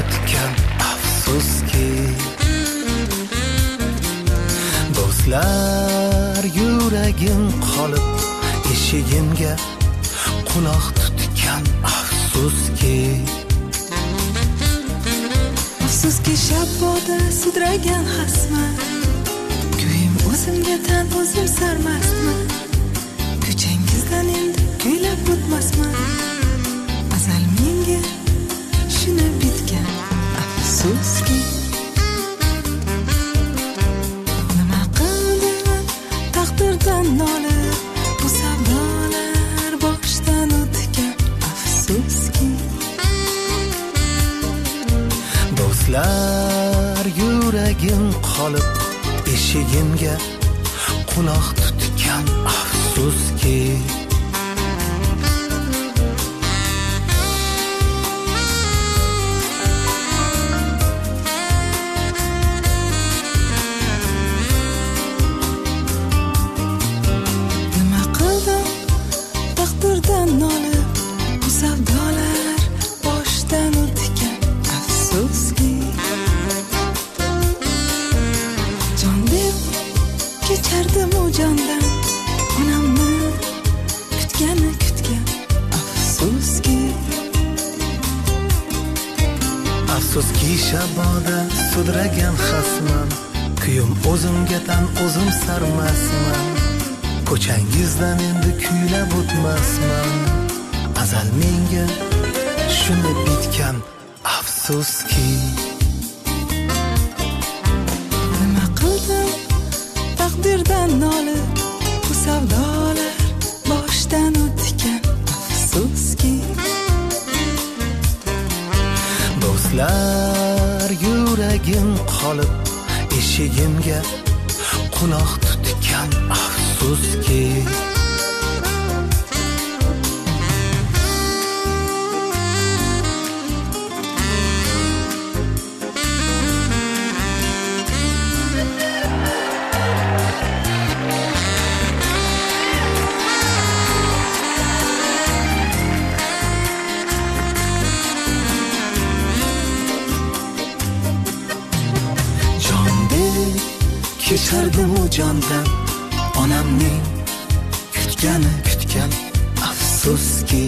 tutgan afsuski. Do'stlar yuragim qolib eshigimga quloq tutgan afsuski. Afsuski shabboda sudragan xasman, kuyim o'zimga tan o'zim sarmastman. Ko'changizdan endi kuylab o'tmasman. Azal menga shuni bitgan afsuski. Nima qildim taqdirdan nolib, bu savdolar boshdan o'tgan afsuski. Do'stlar yuragim qolib eshigimga quloq tutgan afsuski. Nima qildim taqdirdan nolib, bu savdolar boshdan o'tgan afsuski. Jon deb kechardim u jondan, onamni kutgan afsuski. Afsuski shaboda sudragan xasman, kuyim o'zimga tan o'zim sarmasman. Ko'changizdan endi kuylab o'tmasman. Azal menga shuni bitgan afsuski. Nima qildim taqdirdan nolib, bu savdolar boshdan o'tgan afsuski. Do'stlar yuragim qolib eshigimga quloq tutgan afsuski. Kechardim u jondan, onamning kutgan afsuski.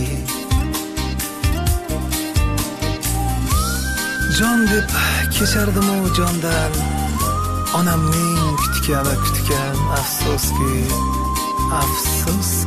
Jon deb kechardim u jondan, onamning kutgan afsuski. Afsus